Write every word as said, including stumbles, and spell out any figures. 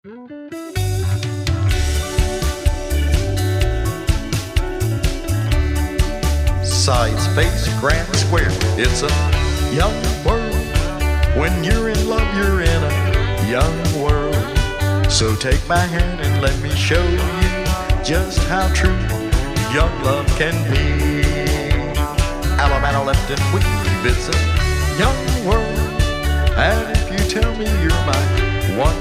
Side space, grand square, it's a young world. When you're in love, you're in a young world. So take my hand and let me show you just how true young love can be. Alabama left and weave, it's a